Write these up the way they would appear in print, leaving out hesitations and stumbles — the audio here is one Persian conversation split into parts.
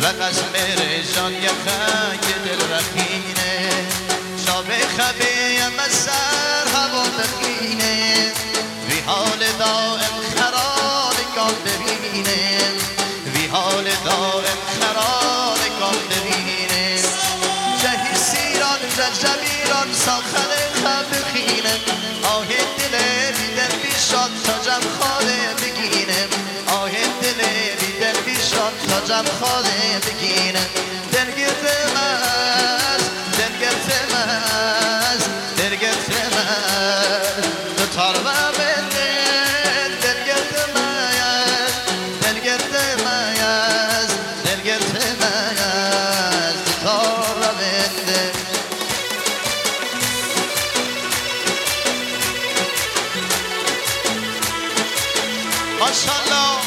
و قسم رجان یخک دل رخینه شابه خبیم از سر هوا دخینه وی حال دائم خرال کام ببینه وی حال دائم خرال کام ببینه جهی سیران ججبیران ساخن خب بخینه آه دل بیدل بیشاد تا جم خاله بگینه آه دل بیدل بیشاد تا جم خاله بگینه دل گرتمز دل گرتمز دل گرتمز دو تارمه بنده دل گرتمز دل گرتمز دل گرتمز دو تارمه بنده ماشاءالله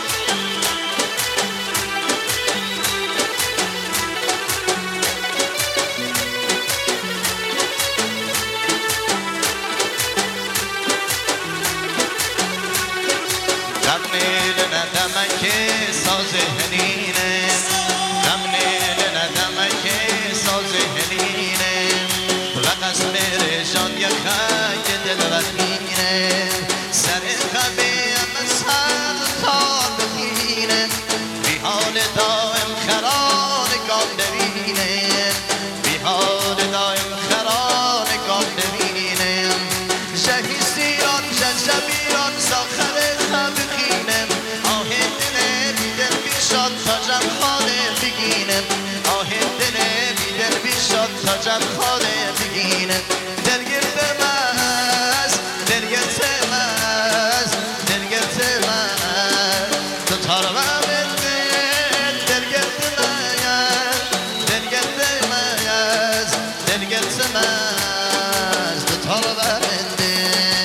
دمنیل ندمک ساز هنینه دمنیل ندمک ساز هنینه و قسم رجان یخک دل رخینه سر خبیم سر تا بخینه بی حال دائم خران کام ببینه بی حال دائم خران کام ببینه شهی سیران ججبیران ساخر خب بخینه آه دل بیدل بیشاد تا جم خاله بگینه آه دل بیدل بیشاد تا جم خاله بگینه دل گرده مز دل گرده مز دل گرده مز تو تارمه بنده دل گرده مز دل گرده مز دل گرده مز تو تارمه بنده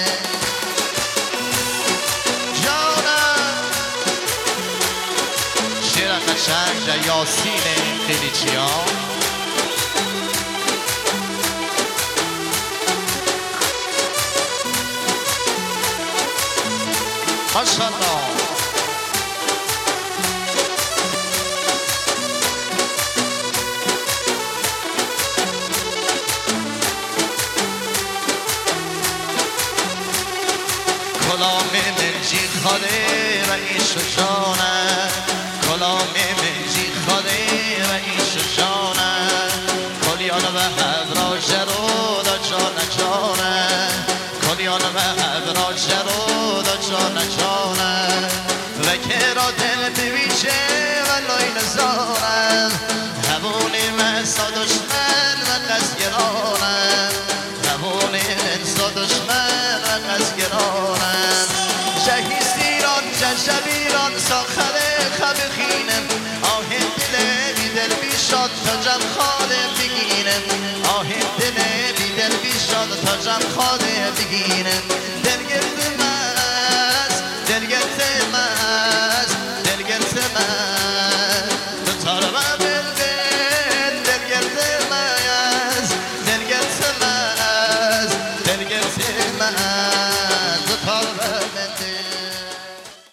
جانم شیر قشنگ یاسین خیلی چیا ماشاءالله کلام منجی خاله رئیس جانه کلام منجی خاله رئیس جانه کلیان و هبرا جرو دا جانه جانه کلیان و هبرا جرو دا جانه جانه و که را دل بویچه و لای نزانه هبونی مسا دشمن و قصگرانه هبونی مسا دشمن و قصگرانه جهی سیران ججبیران ساخر خب خینه آه دل بیدل بیشاد تا جم خاله بگینه آه دل بیدل بیشاد تا جم خاله بگینه دل گرد